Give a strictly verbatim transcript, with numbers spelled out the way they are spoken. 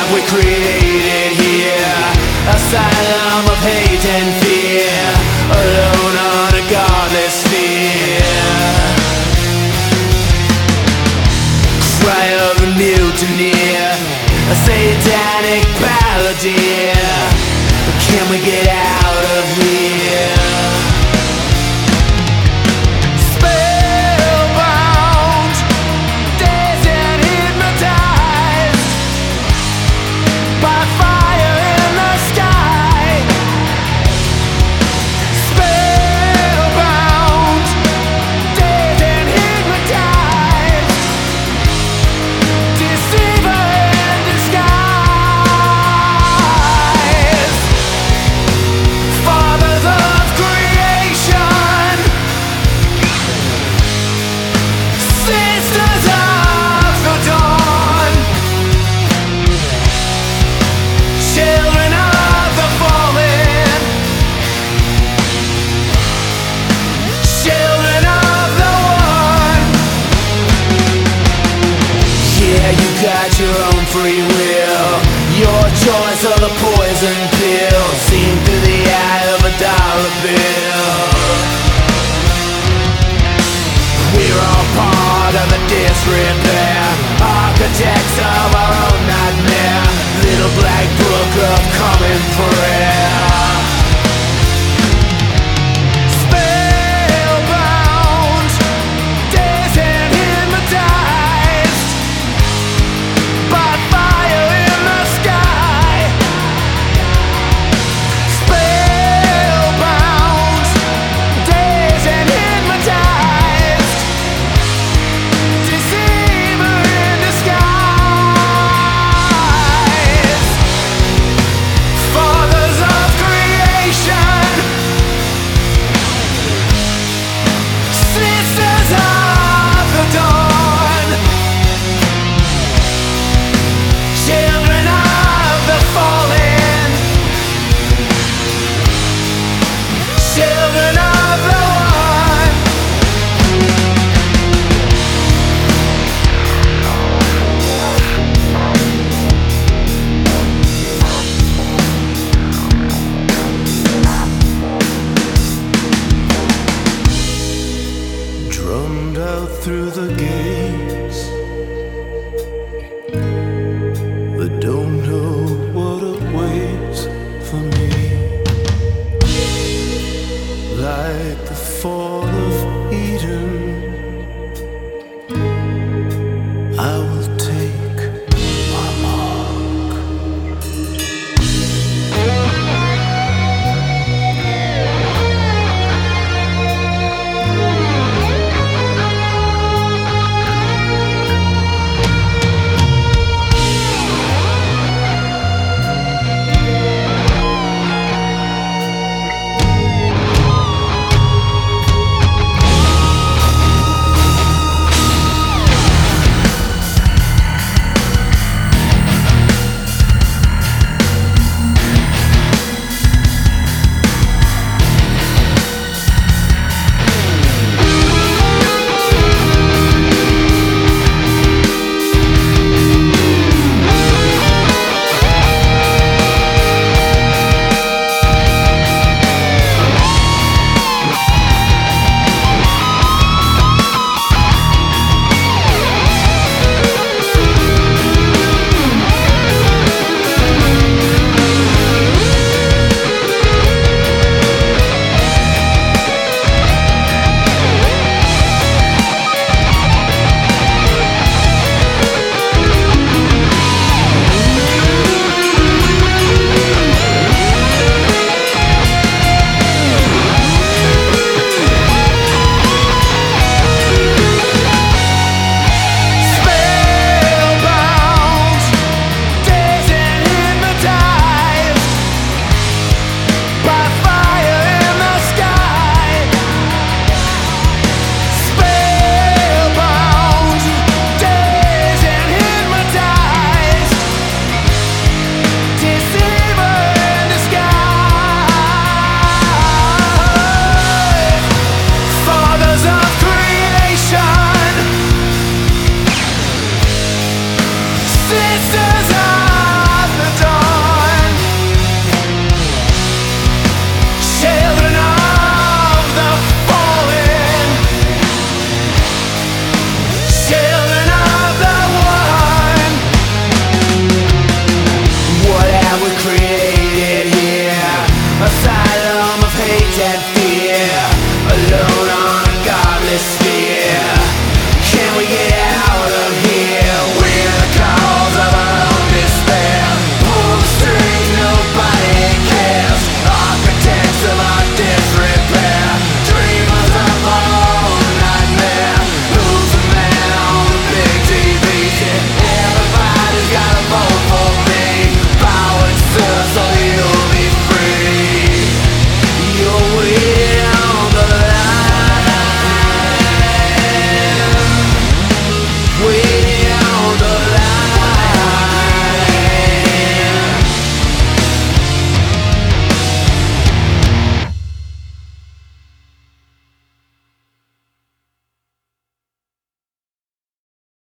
have we created here? Asylum of hate and fear, alone on a godless sphere. Cry of the mutineer, a satanic paladin. Can we get out of here? Spellbound, dazed and hypnotized by fire in the sky. Spellbound, dazed and hypnotized, deceiver in disguise. Fathers of creation, sisters of the dawn, children of the fallen, children of the one. Yeah, you got your own free will, your choice of the poison pill, seen through the eye of a dollar bill. We're all part of the disrepair, architects of our own nightmare, little black book of common prayer. Spellbound, dazed and hypnotized by fire in the sky. Spellbound, dazed and hypnotized, deceiver in disguise. Fathers of creation, sisters of the dawn, children of the fallen, children of the one. Drummed out through the gates that don't know what awaits for me, like the fall